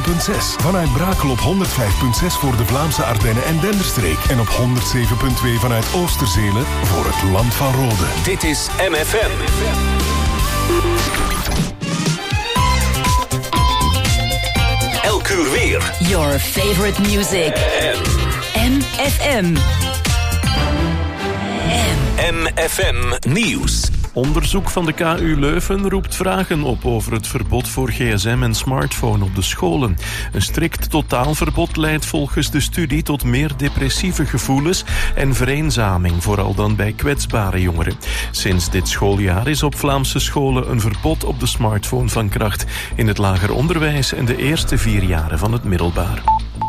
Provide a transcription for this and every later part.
Vanuit Brakel op 105.6 voor de Vlaamse Ardennen en Denderstreek. En op 107.2 vanuit Oosterzelen voor het Land van Rode. Dit is MFM. Elk uur weer. Your favorite music. MFM. MFM Nieuws. Onderzoek van de KU Leuven roept vragen op over het verbod voor gsm en smartphone op de scholen. Een strikt totaalverbod leidt volgens de studie tot meer depressieve gevoelens en vereenzaming, vooral dan bij kwetsbare jongeren. Sinds dit schooljaar is op Vlaamse scholen een verbod op de smartphone van kracht in het lager onderwijs en de eerste 4 jaren van het middelbaar.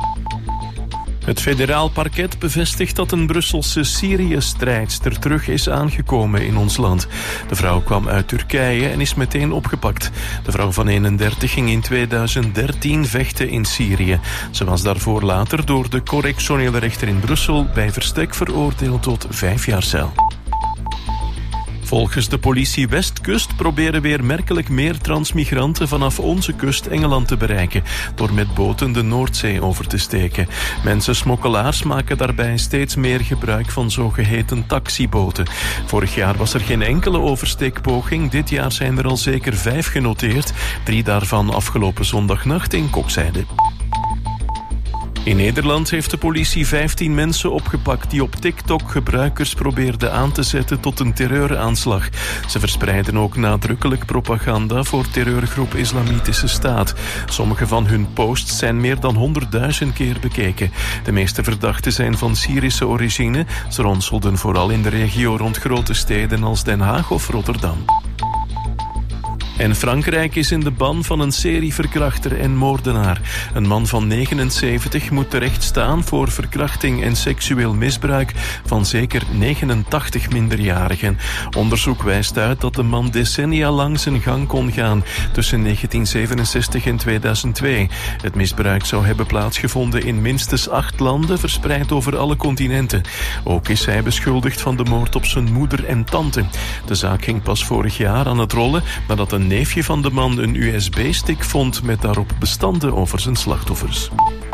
Het federaal parket bevestigt dat een Brusselse Syrië-strijdster terug is aangekomen in ons land. De vrouw kwam uit Turkije en is meteen opgepakt. De vrouw van 31 ging in 2013 vechten in Syrië. Ze was daarvoor later door de correctionele rechter in Brussel bij verstek veroordeeld tot 5 jaar cel. Volgens de politie Westkust proberen weer merkelijk meer transmigranten vanaf onze kust Engeland te bereiken, door met boten de Noordzee over te steken. Mensensmokkelaars maken daarbij steeds meer gebruik van zogeheten taxiboten. Vorig jaar was er geen enkele oversteekpoging, dit jaar zijn er al zeker 5 genoteerd, 3 daarvan afgelopen zondagnacht in Kokzijde. In Nederland heeft de politie 15 mensen opgepakt die op TikTok gebruikers probeerden aan te zetten tot een terreuraanslag. Ze verspreiden ook nadrukkelijk propaganda voor terreurgroep Islamitische Staat. Sommige van hun posts zijn meer dan 100.000 keer bekeken. De meeste verdachten zijn van Syrische origine. Ze ronselden vooral in de regio rond grote steden als Den Haag of Rotterdam. En Frankrijk is in de ban van een serieverkrachter en moordenaar. Een man van 79 moet terecht staan voor verkrachting en seksueel misbruik van zeker 89 minderjarigen. Onderzoek wijst uit dat de man decennia lang zijn gang kon gaan tussen 1967 en 2002. Het misbruik zou hebben plaatsgevonden in minstens 8 landen, verspreid over alle continenten. Ook is hij beschuldigd van de moord op zijn moeder en tante. De zaak ging pas vorig jaar aan het rollen nadat een neefje van de man een USB-stick vond met daarop bestanden over zijn slachtoffers.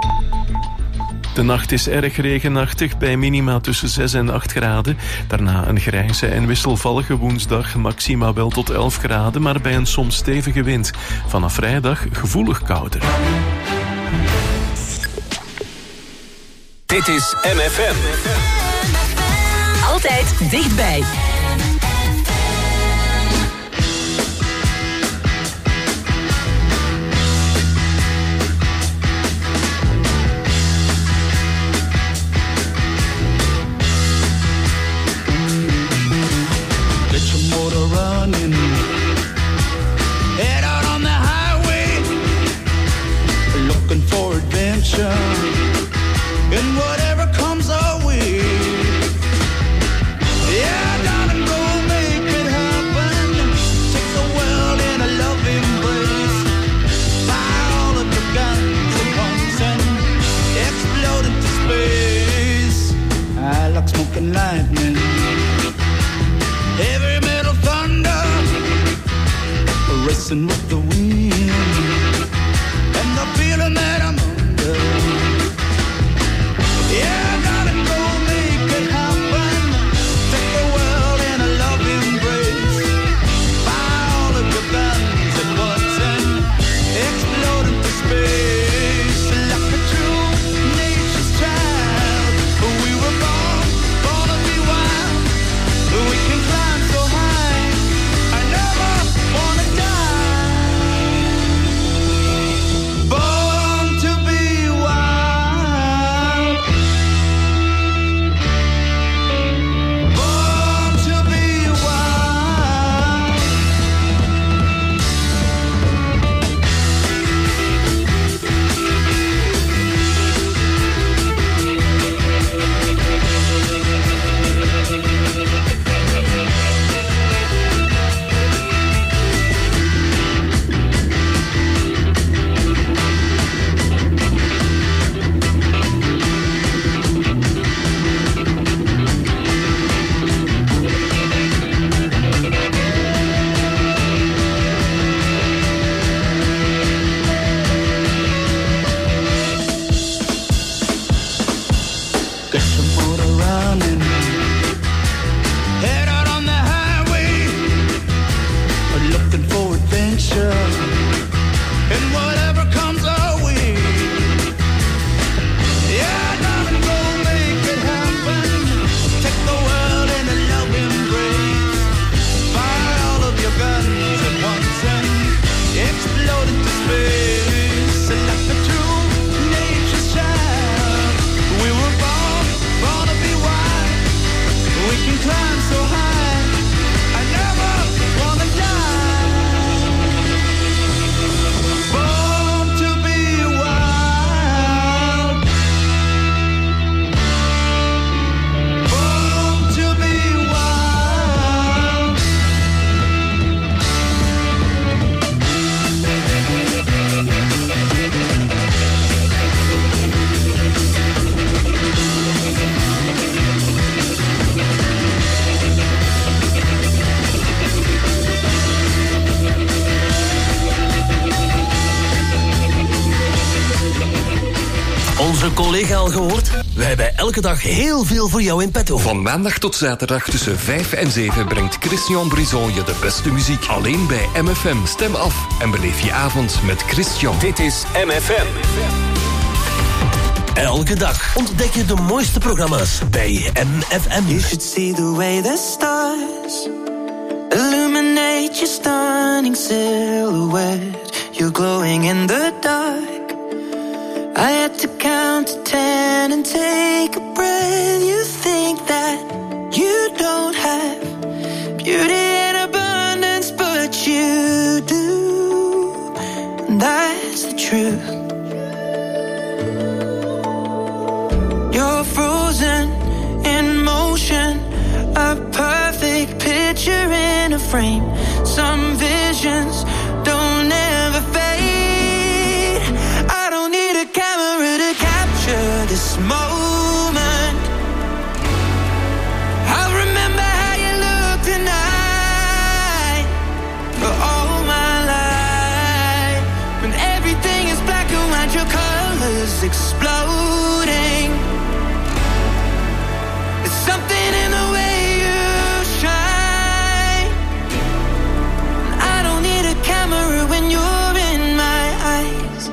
De nacht is erg regenachtig bij minima tussen 6 en 8 graden. Daarna een grijze en wisselvallige woensdag, maxima wel tot 11 graden, maar bij een soms stevige wind. Vanaf vrijdag gevoelig kouder. Dit is MFM. Altijd dichtbij. Running, head out on the highway, looking for adventure, and whatever comes our way. Yeah, darling, go make it happen. Take the world in a love embrace. Fire all of the guns at once and explode into space. I like smoking lightning. Heavy metal thunder, racing with the wind, and the feeling that I'm under. Yeah, darling, go make it happen. Take the world in a love embrace. Fire all of your guns at once and explode into space. Like a true nature's child, we were born to be wild. We can fly so high, I never wanna die. onze collega al gehoord? Wij hebben elke dag heel veel voor jou in petto. Van maandag tot zaterdag tussen 5 en 7 brengt Christian Brison je de beste muziek. Alleen bij MFM. Stem af en beleef je avond met Christian. Dit is MFM. Elke dag ontdek je de mooiste programma's bij MFM. You should see the way the stars illuminate your stunning silhouette. You're glowing in the dark. I had to count to 10 and take a breath. You think that you don't have beauty in abundance, but you do. And that's the truth. You're frozen in motion, a perfect picture in a frame. Some visions don't ever fade. I don't need a camera to capture this moment. I'll remember how you look tonight for all my life. When everything is black and white, your colors exploding. There's something in the way you shine. I don't need a camera when you're in my eyes.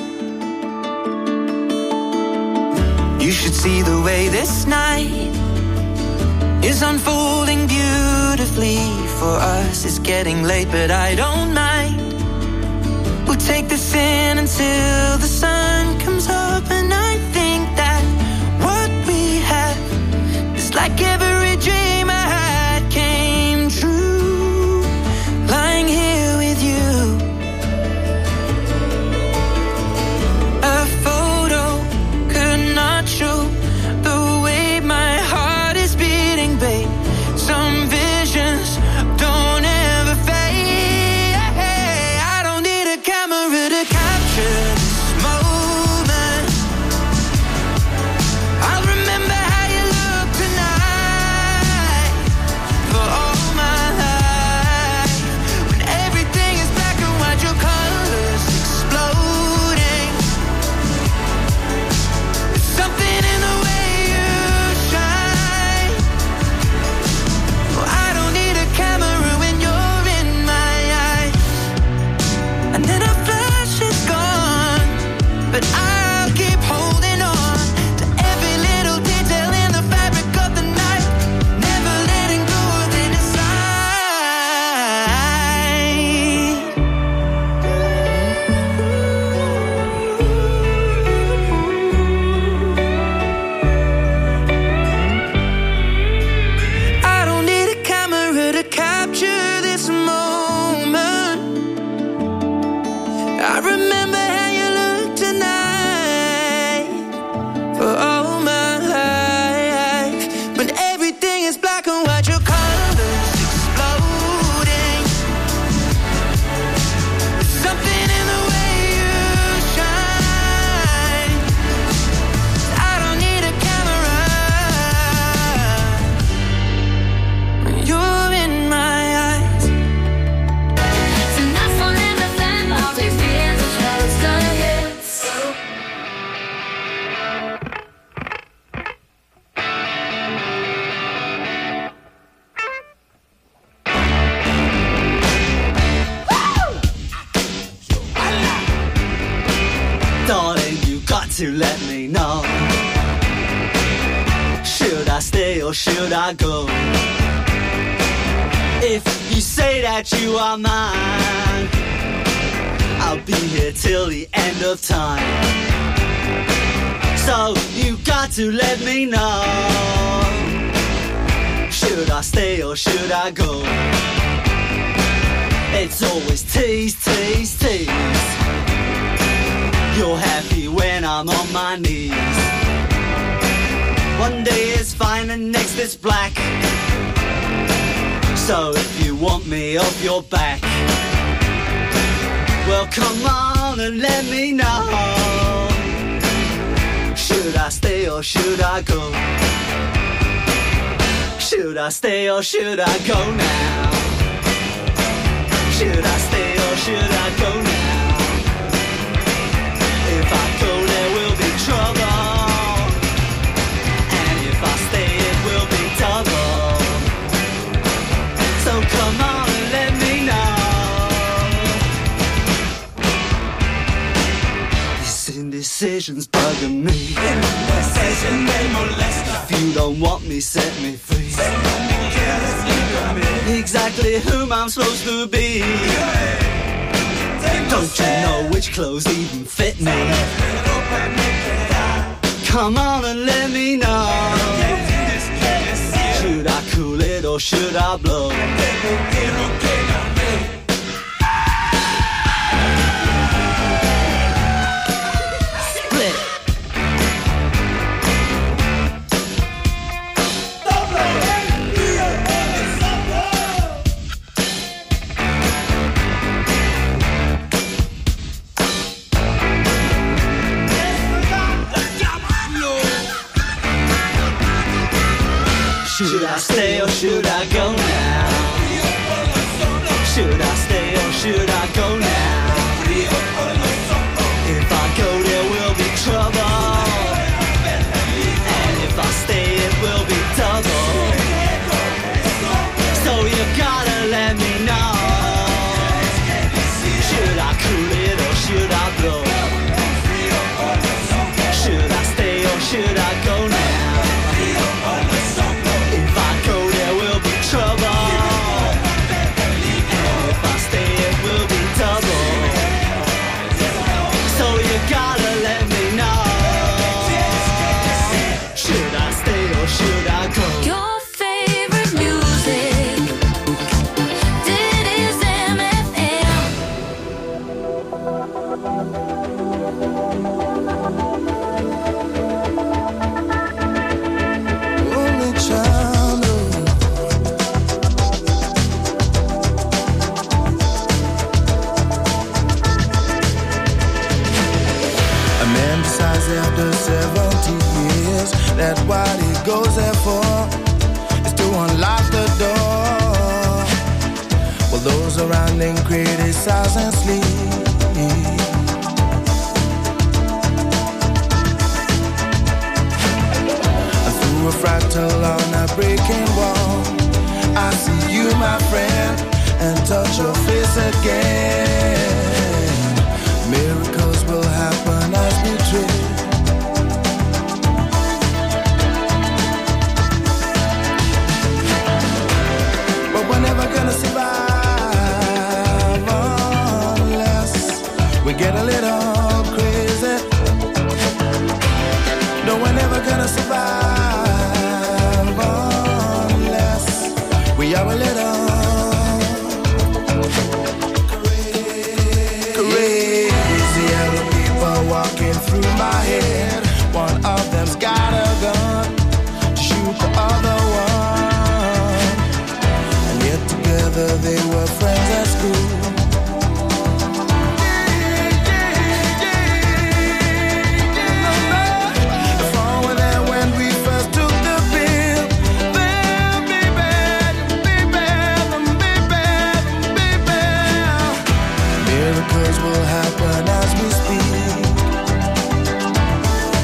You should see the way this night is unfolding beautifully for us. It's getting late, but I don't mind. We'll take this in until the sun comes up, and I think that what we have is like every dream I had came true. Lying here with you, a photo could not show the way my heart is beating, babe. Some visions don't ever fade. I don't need a camera to capture this moment. I'll remember how you look tonight for all my life. When everything is black and white, your colors exploding. There's something in the way you shine. Oh, I don't need a camera when you're in my eyes. And then our flash is gone, but I'll keep holding on to every little detail in the fabric of the night, never letting go of it inside. I don't need a camera to capture this moment. I remember how you look tonight for all my life. When everything is black and white, your colors exploding. There's something in the way you shine. I don't need a camera when you're in my eyes. Tonight's on MFM, all these years of shows gonna hit. Darling, you got to let me know. Should I stay or should I go? If you say that you are mine, I'll be here till the end of time. So you got to let me know. Should I stay or should I go? It's always tease, tease, tease. You're happy when I'm on my knees. One day is fine and next is black. So if you want me off your back, well come on and let me know. Should I stay or should I go? Should I stay or should I go now? Should I stay or should I go now? If I go there will be trouble. Indecision's bugging me. Indecision, they molest us. If you don't want me, set me free. Exactly whom I'm supposed to be. Don't you know which clothes even fit me? Come on and let me know. Should I cool it or should I blow? Should I stay or should I go now? Should I stay or should I go now? If I go there will be trouble, and if I stay it will be double. So you gotta let me know. Should I cool it or should I blow? Should I stay or should I go now? That's what he goes there for, is to unlock the door. While those around him criticize and sleep. Through a fractal on a breaking wall, I see you, my friend, and touch your face again. Miracles will happen as we dream. Never gonna survive unless we get a little crazy. No, we're never gonna survive unless we are a little crazy. Yellow people walking through my head. One of them's got a gun to shoot the other one. Together they were friends at school. If all were there when we first took the pill, then baby, miracles will happen as we speak.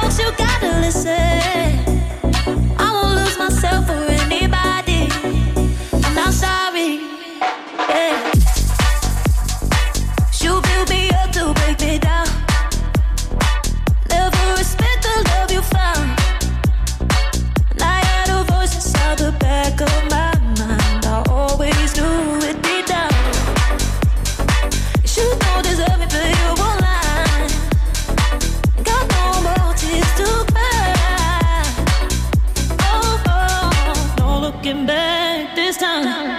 folks, you gotta listen. I won't lose myself for anybody. I'm not sorry. Yeah. You build me up to break me down. Never respect the love you found. And I had a voice inside the back of my mind. I always knew it deep down. You don't deserve me, but you won't lie. Got no more tears to cry. Oh, oh, no looking back this time.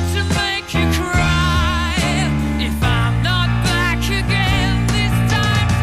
If I'm not back again this time.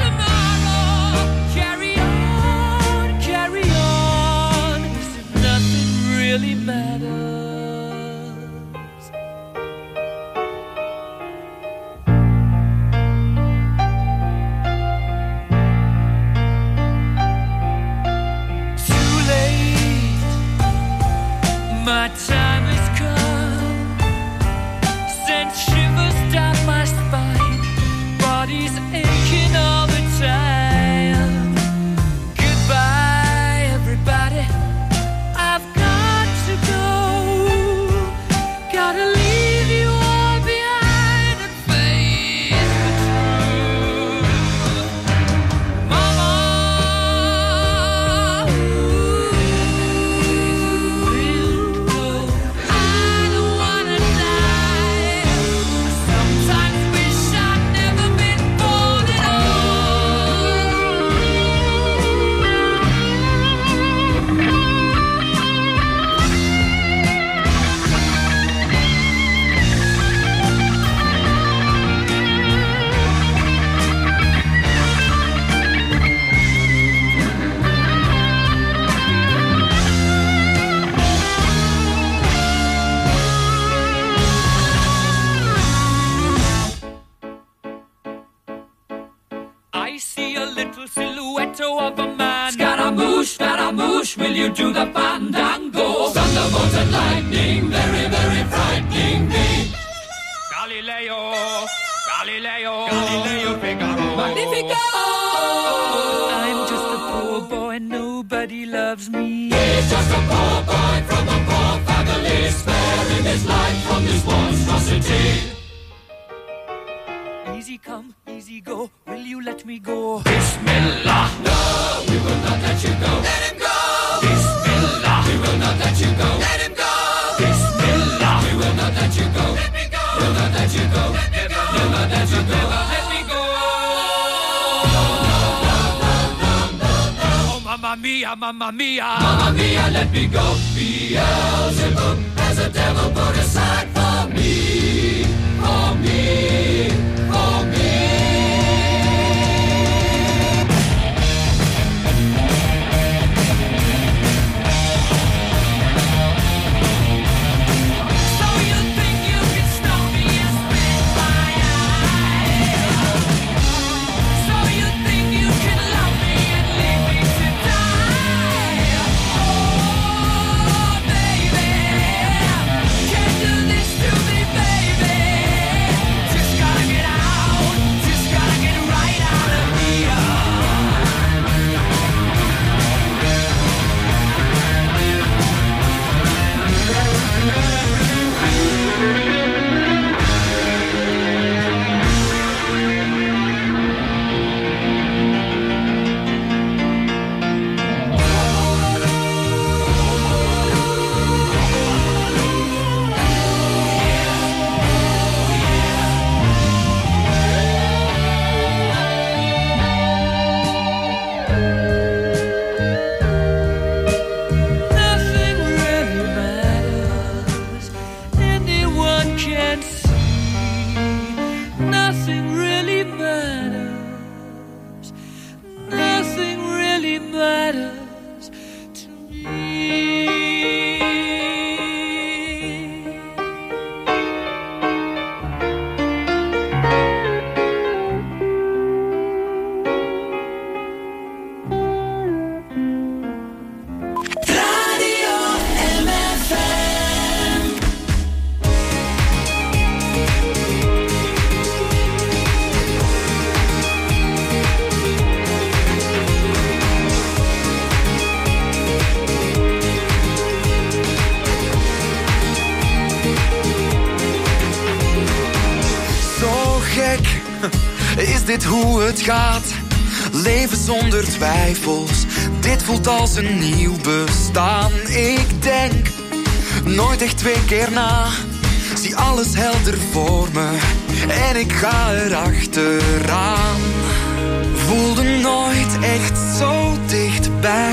I see a little silhouette of a man. Scaramouche, will you do the fandango? Thunderbolt and lightning, very, very frightening me. Galileo, Figaro. Magnifico! I'm just a poor boy, nobody loves me. He's just a poor boy from a poor family, sparing his life from this monstrosity. Easy come, easy go, will you let me go? Bismillah! No, we will not let you go. Let him go! Bismillah! We will not let you go. Let him go! Bismillah! We will not let you go. Let me go! We'll not let you go. Let me go! We'll not let you go. Let me go! Oh, mamma mia, mamma mia! Mamma mia, let me go! Beelzebub has a devil put aside for me, for me, for me. Is dit hoe het gaat? Leven zonder twijfels. Dit voelt als een nieuw bestaan. Ik denk nooit echt 2 keer na. Zie alles helder voor me en ik ga erachteraan. Voelde nooit echt zo dichtbij.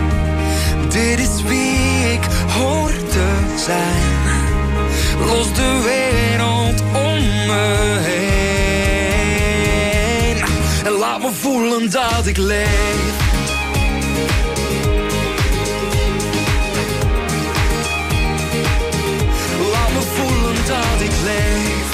Dit is wie ik hoor te zijn. Los de wereld om me heen. En laat me voelen dat ik leef. Laat me voelen dat ik leef.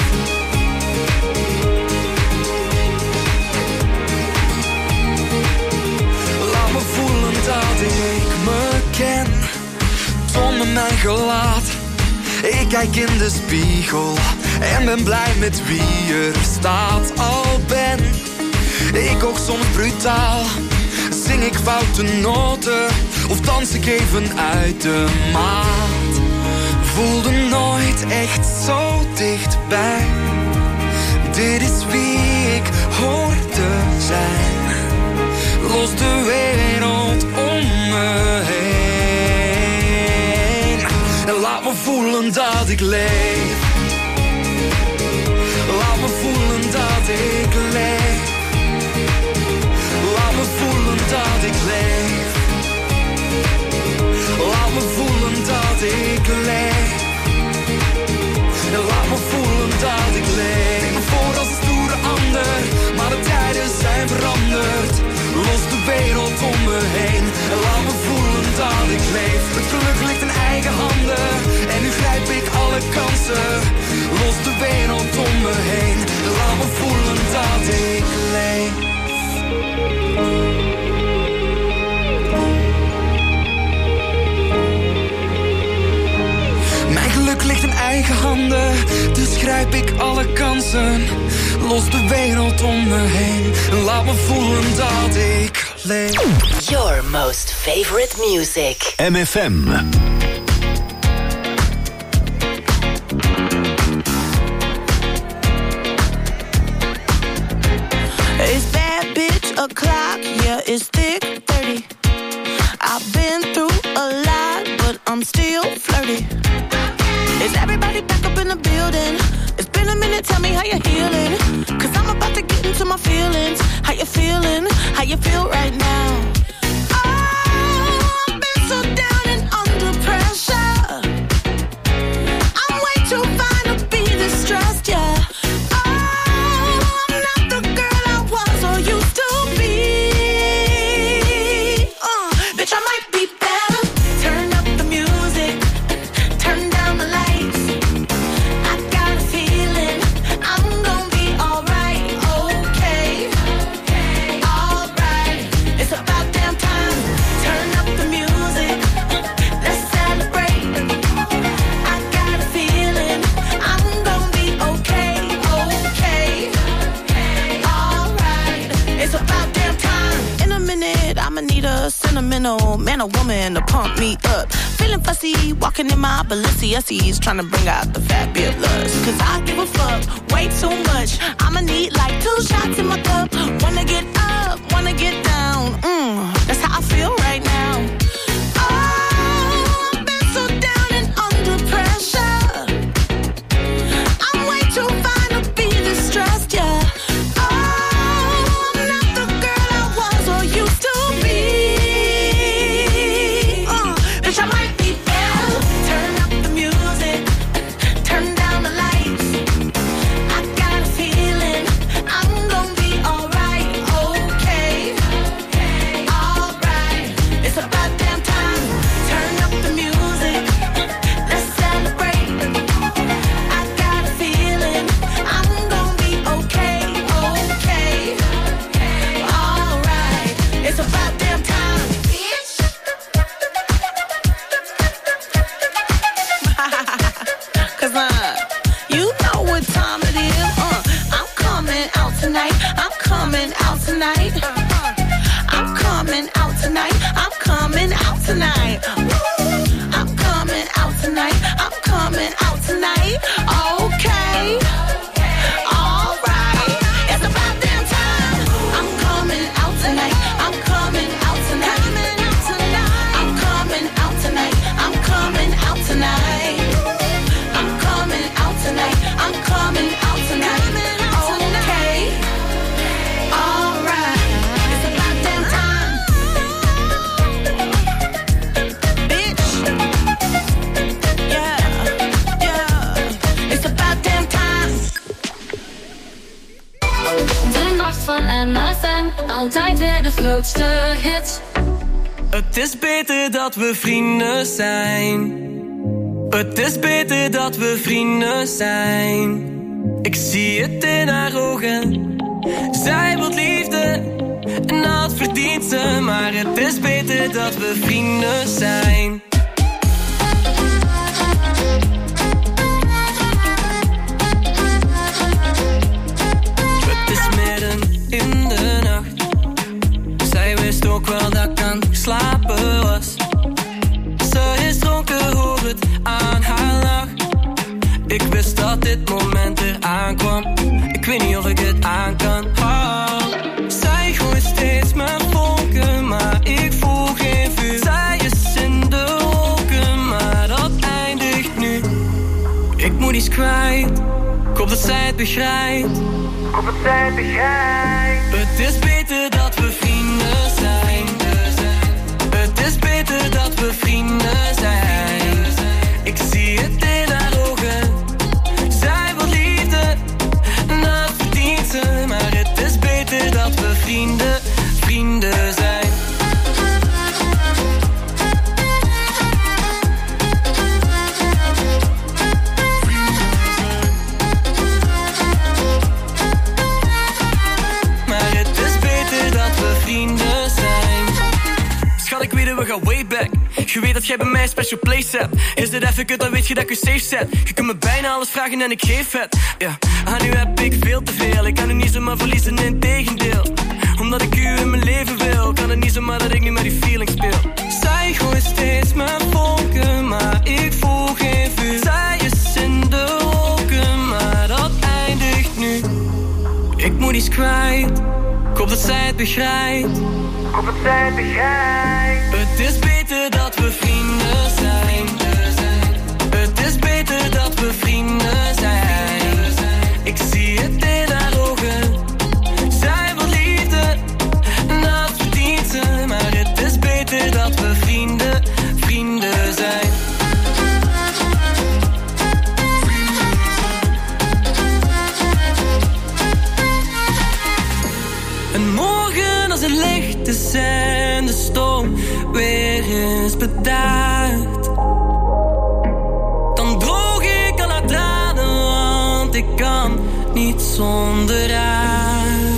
Laat me voelen dat ik me ken. Toon me mijn gelaat. Ik kijk in de spiegel en ben blij met wie er staat. Al ben ik ook soms brutaal, zing ik foute noten of dans ik even uit de maat. Voelde nooit echt zo dichtbij. Dit is wie ik hoor te zijn. Los de wereld om me heen. En laat me voelen dat ik leef. Laat me voelen dat ik leef. Laat me voelen dat ik leef. Laat me voelen dat ik leef. En laat me voelen dat ik leef. Ik me voor als een stoere ander, maar de tijden zijn veranderd. Los de wereld om me heen. En laat me voelen dat ik leef. Het geluk ligt in eigen handen. En nu grijp ik alle kansen. Los de wereld om me heen. En laat me voelen dat ik leef. lege handen, dus grijp ik alle kansen. Los de wereld om me heen en laat me voelen dat ik leef. Your most favorite music. MFM. It's bad bitch o'clock, yeah, it's thick 30. I've been through a lot, but I'm still flirty. Is everybody back up in the building? It's been a minute, tell me how you're healing. Cause I'm about to get into my feelings. How you feeling? How you feel right now? Oh, I've been so down and under pressure. I'm way too fine to be distressed, yeah. Sentimental man or woman to pump me up. Feeling fussy, walking in my Balenciennes, trying to bring out the fabulous. Cause I give a fuck way too much. I'ma need like 2 shots in my cup. Wanna get up, wanna get down. That's how I feel right now. Oh, I've been so down and under pressure. I'm way too fine to be distressed, yeah. Altijd weer de grootste hits. Het is beter dat we vrienden zijn. Het is beter dat we vrienden zijn. Ik zie het in haar ogen. Zij wil liefde en dat verdient ze. Maar het is beter dat we vrienden zijn. Het is midden in de nacht. Zij wist ook wel dat ik aan het slapen was. Ze is dronken, hoor het aan haar lach. Ik wist dat dit moment eraan kwam. Ik weet niet of ik het aan kan. Oh. Zij gooit steeds mijn vonken, maar ik voel geen vuur. Zij is in de wolken, maar dat eindigt nu. Ik moet iets kwijt, ik hoop dat zij het begrijpt. Het is beter dat we vrienden zijn. Het is beter dat we vrienden zijn. Ik zie het in haar ogen. Zij wil liefde, en dat verdient ze. Maar het is beter dat we vrienden zijn. We gaan way back. Je weet dat jij bij mij een special place hebt. Is dit even kut, dan weet je dat ik je safe zet. Je kunt me bijna alles vragen en ik geef het. Ja, aan u heb ik veel te veel. Ik kan u niet zomaar verliezen, in tegendeel. Omdat ik u in mijn leven wil, kan het niet zomaar dat ik niet met die feeling speel. Zij gooit steeds mijn vonken, maar ik voel geen vuur. Zij is in de wolken, maar dat eindigt nu. Ik moet iets kwijt, ik hoop dat zij het begrijpt. Het is beter dat we vrienden zijn. Het is beter dat we vrienden zijn. Ik zie het in haar ogen. Zij wil liefde, en dat verdient ze. Maar het is beter dat we vrienden zijn. En morgen als het licht is en de stoom weer is bedaard, dan droog ik al haar tranen, want ik kan niet zonder haar.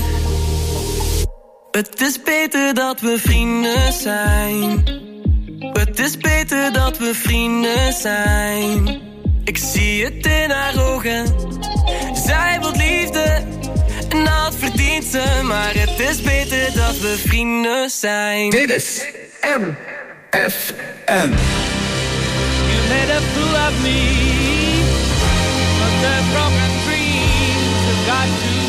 Het is beter dat we vrienden zijn. Het is beter dat we vrienden zijn. Ik zie het in haar ogen. Zij wil liefde, en dat verdient ze, maar het is beter dat we vrienden zijn. Dit is MFM. You made a fool of me, but the broken dreams have got to end.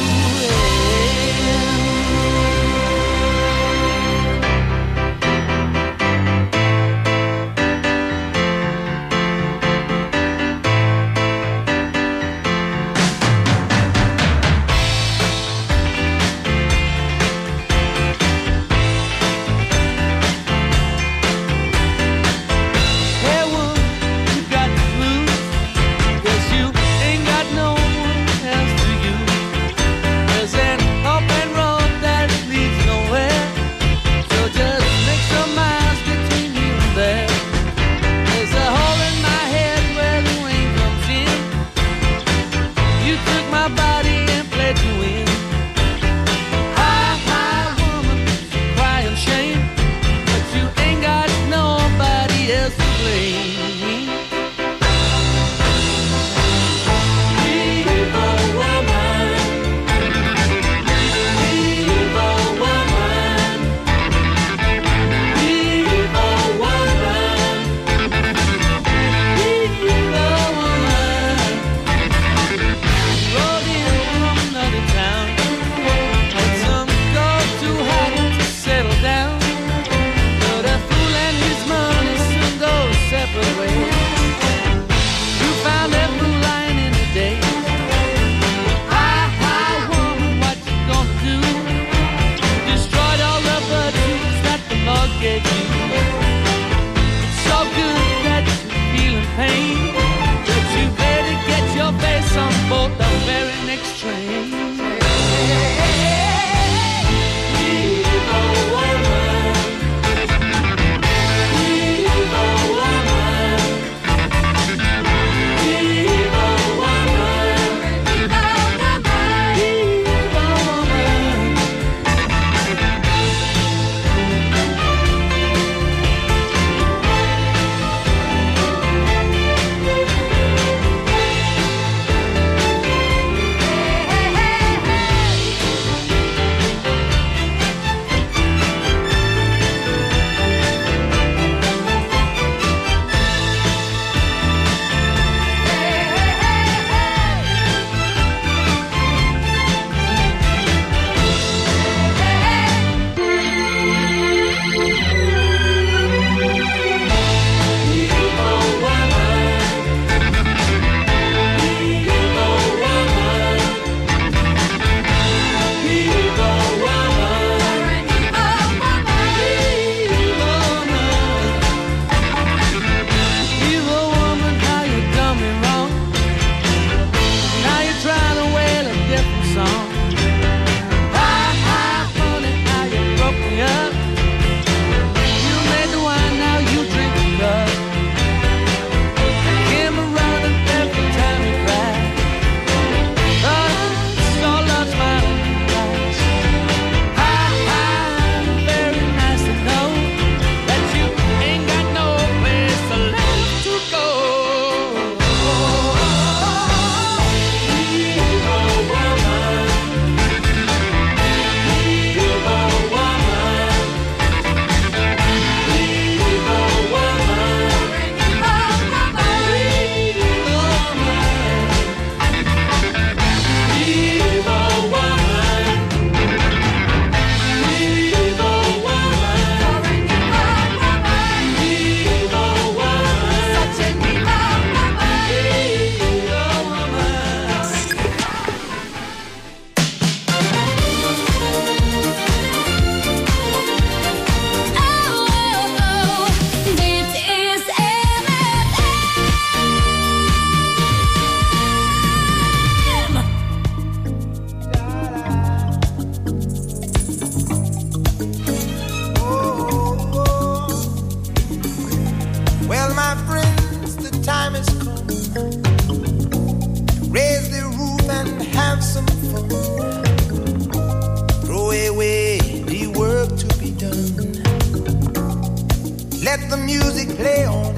music play on.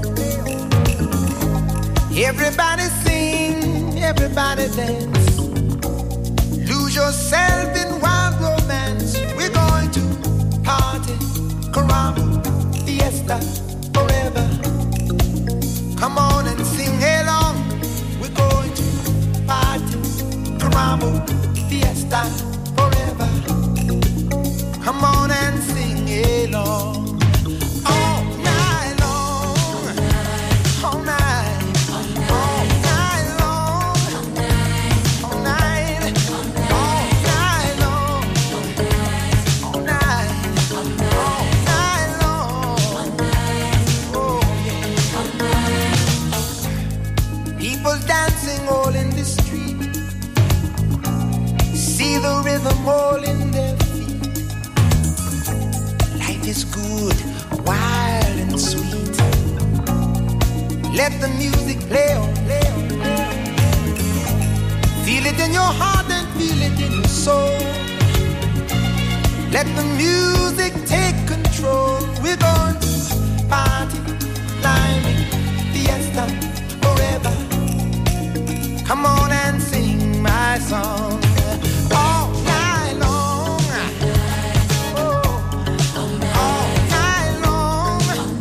Everybody sing, everybody dance. Lose yourself in wild romance. We're going to party, caramba, fiesta, forever. Come on and sing along. We're going to party, caramba, fiesta, forever. Come on and sing along. All night long, all night, all night long, all night, all night long, all night, all night long. Oh yeah. People dancing all in the street. See the rhythm all in their feet. Life is good, wild and sweet. Let the music play on, play on, play on. Feel it in your heart and feel it in your soul. Let the music take control. We're going to party, climbing, fiesta, forever. Come on and sing my song. All night long. Oh, all night long.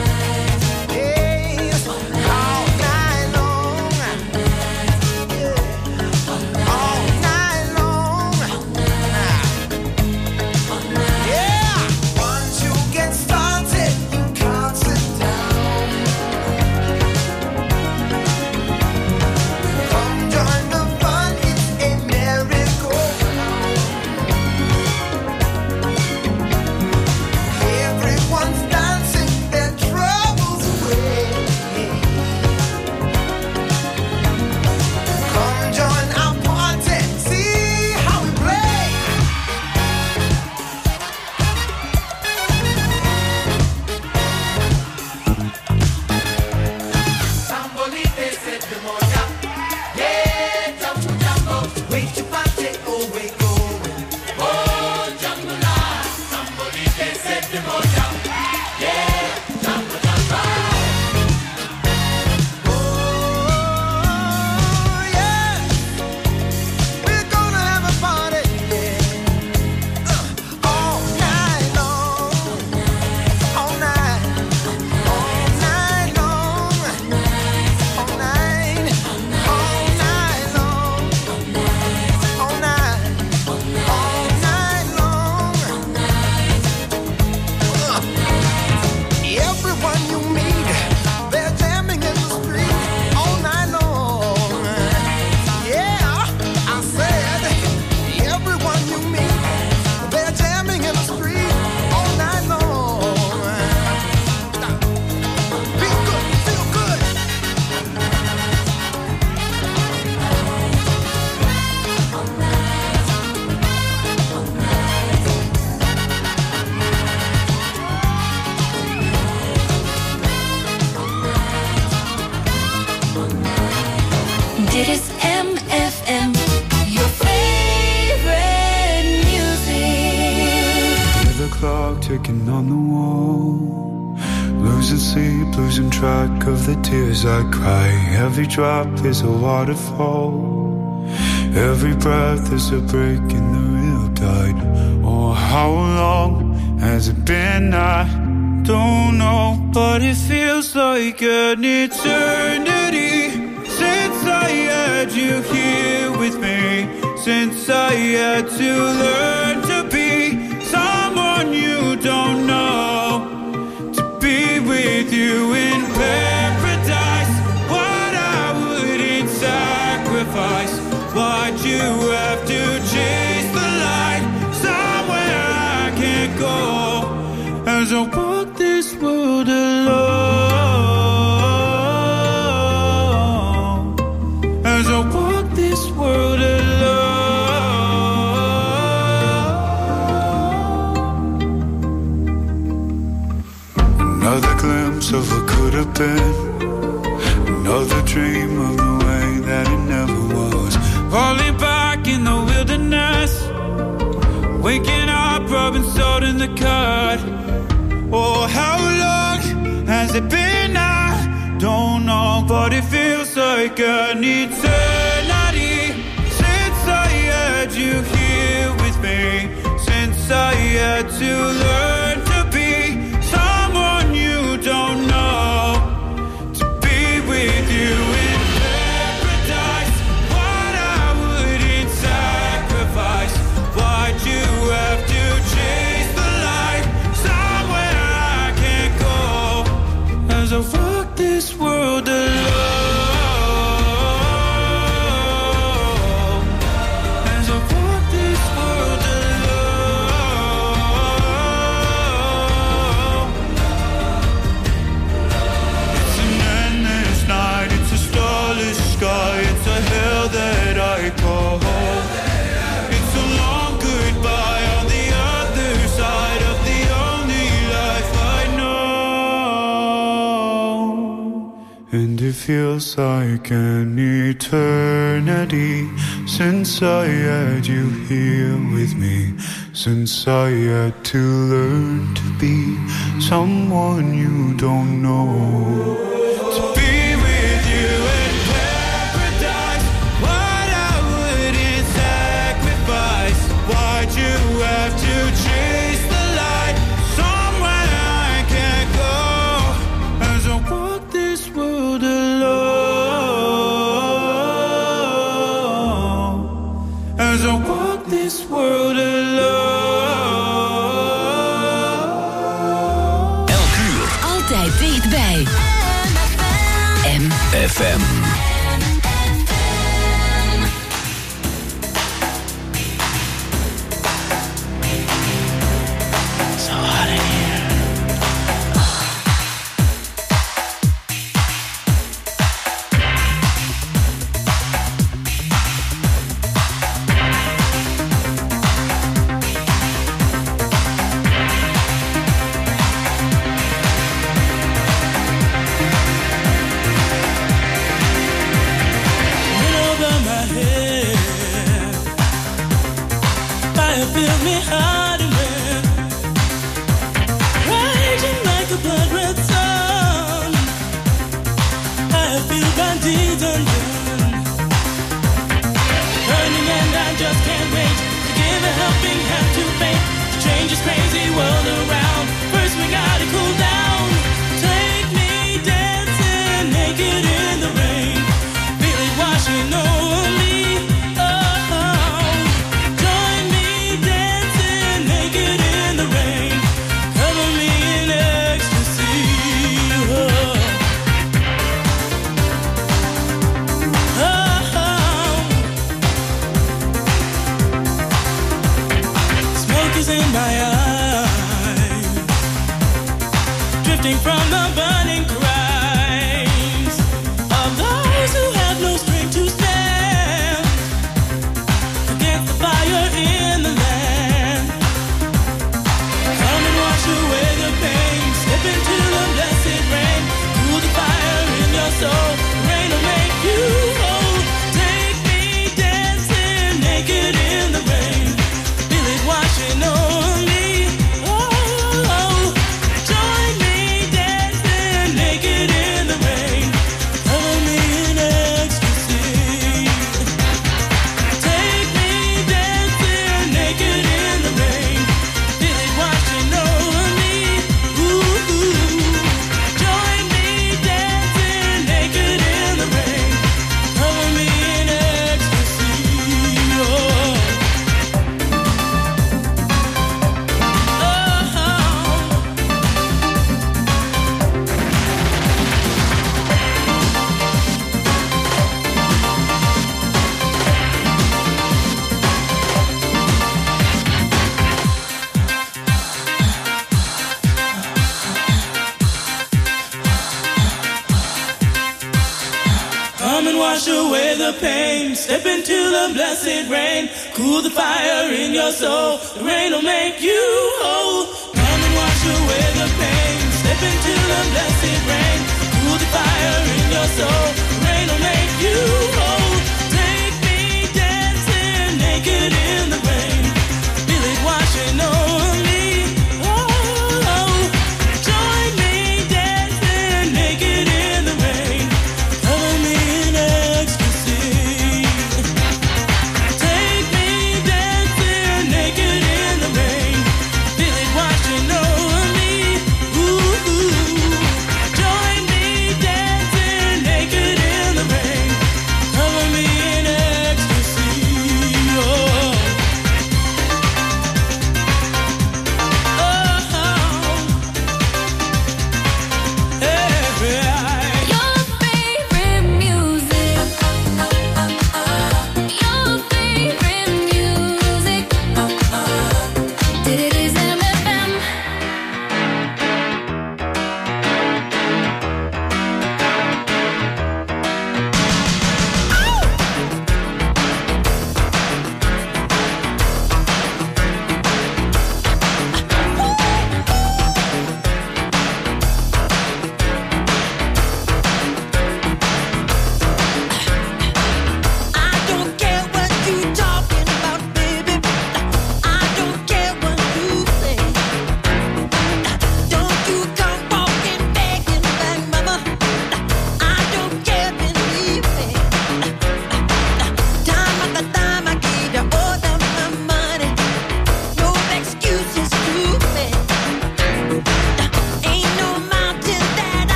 Yes, all night long. Yeah, all night long. Yeah, once you get started, you can't sit down. Come join the fun, it's a merry-go-round. Everyone's dancing their troubles away. Come join our party, see how we play. Sambolite set the moja. Yeah, jambo jambo. Wait to party, oh we going. Oh, jambo la. Sambolite set the moja. Yeah, jambo jambo. Oh, yeah. We're gonna have a party, yeah. All night long. All night. All night long. All night. All night long. All night. All night long. Everyone you meet, they're jamming in the street all night long. Yeah, I said, everyone you meet, they're jamming in the street all night long. Be good, feel good. Dit is MFM, your favorite music. Hear the clock ticking on the wall. Losing sleep, losing track of the tears I cry. Every drop is a waterfall. Every breath is a break in the real tide. Oh, how long has it been? I don't know, but it feels like an eternity since I had you here with me. Since I had to learn to be someone you don't know, to be with you in paradise. What I wouldn't sacrifice. Why'd you have to chase the light somewhere I can't go? As I walk this world alone, as I walk this world alone. Another glimpse of what could have been. Another dream of the way that it never was. Falling back in the wilderness, waking up, rubbing salt in the cut. Oh, how long Has it been? I don't know, but it feels like an eternity since I had you here with me, since I had to learn to be someone you don't know, to be with you in paradise. What I wouldn't sacrifice, why'd you have to chase the light somewhere I can't go? As I walk this world alone, as I walk this world alone. It's an endless night, it's a starless sky, it's a hell that I call home. It's a long goodbye on the other side of the only life I know. And it feels like an eternity since I had you here with me, since I had to learn to be someone you don't know. To be with you in paradise, what I wouldn't sacrifice, why'd you have to chase the light somewhere I can't go? As I walk this world alone, as I walk this world alone. Elk uur. Altijd dichtbij. FM. So hot in here. Over my head, fire filled me hard and red, raging like a blood red sun. I feel bandits undone, burning, and I just can't wait to give a helping hand to fate to change this crazy world around. First we gotta cool down. Take me dancing naked in the rain, feel it washing over me. Oh, join me dancing naked in the rain, cover me in ecstasy. Oh, smoke is in my eyes, drifting from the burning cries of those who have no strength to stand against the fire in the land. Come and wash away the pain, step into the blessed rain, cool the fire in your soul, the rain will make you whole. Take me dancing naked in the rain, feel it washing over me. Oh, join me dancing naked in the rain, cover me in ecstasy. Take me dancing naked in the rain, feel it washing over me. Ooh, join me dancing naked in the rain, cover me in ecstasy. Oh. Come and wash away the pain, step into the blessed rain, cool the fire in your soul, the rain will make you whole. Come and wash away the pain, step into the blessed rain, cool the fire in your soul, the rain will make you whole. Take me dancing naked in the rain, feel it washing over me. Oh, join me dancing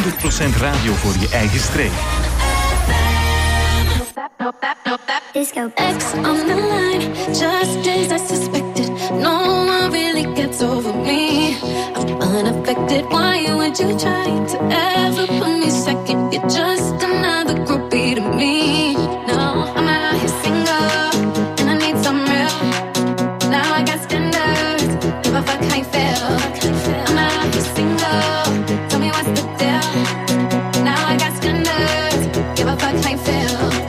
100% radio voor je eigen streek. Disco. X on the line, just days I suspected. No one really gets over me. I'm unaffected. Why would you try to ever put me second? You're just another groupie to me. No, I'm out here single, and I need some real. Now I got standards. Give a fuck how you feel. I'm out here single. Tell me what's the deal. Now I got standards. Give a fuck how you feel.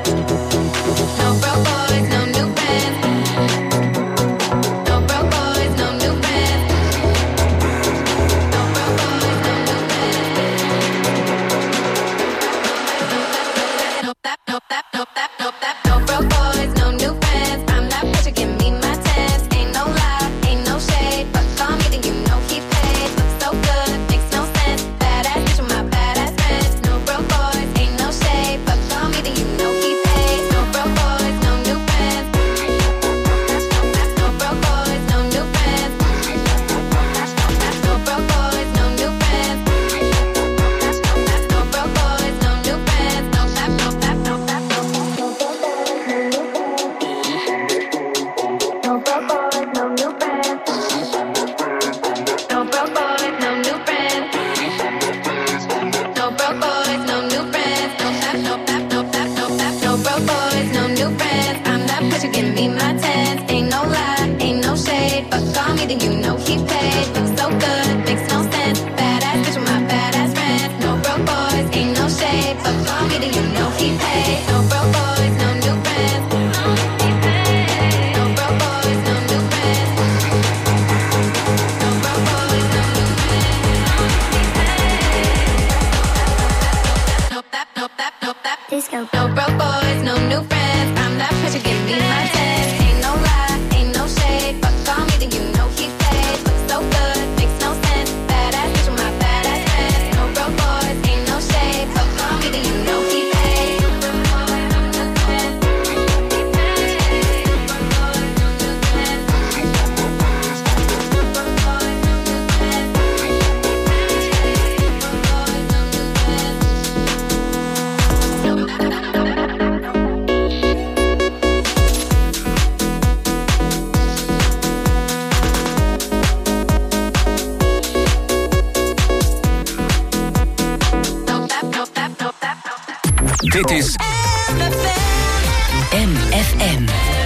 Dit is MFM.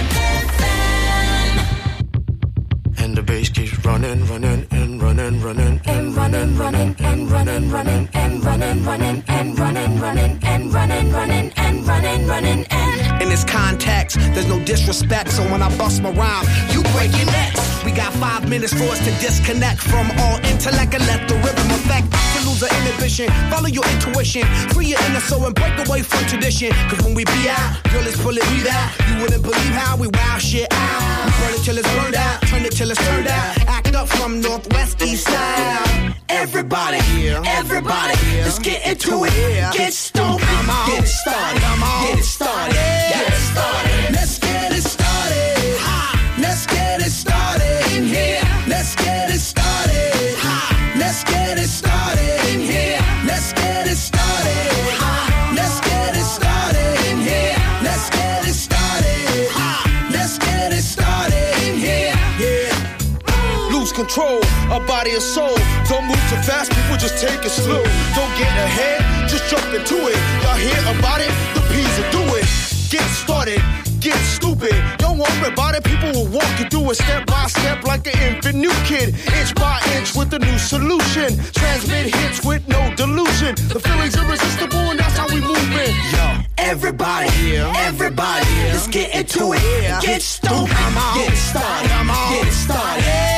And the bass keeps running, running, and running, running, and running, running, and running, running, and running, running, and running, running, and running, running, and running, running, and in this context, there's no disrespect, so when I bust my rhyme, you break your necks. We got 5 minutes for us to disconnect from all intellect and let the rhythm affect. To lose the inhibition, follow your intuition, free your inner soul and break away from tradition. Cause when we be out, girl, it's pulling me out. You wouldn't believe how we wow shit out. We burn it till it's burned out, turn it till it's turned out. Act up from Northwest East Side. Everybody, everybody, let's get into it. Get stoned, get it started, get it started, get it started. Let's get it started. Let's get it started in here. Let's get it started. Let's get it started in here. Let's get it started. Let's get it started in here. Let's get it started. Let's get it started in here. Yeah. Lose control, a body and soul. Don't move too fast, people just take it slow. Don't get ahead, just jump into it. Y'all hear about it? The P's will do it. Get started, get stupid. Don't worry about it, people will walk you through it step by step like an infant new kid. Inch by inch with a new solution. Transmit hits with no delusion. The feeling's irresistible and that's how we move it. Yo, everybody, everybody, let's get into it. Get stoned, get it started, get it started.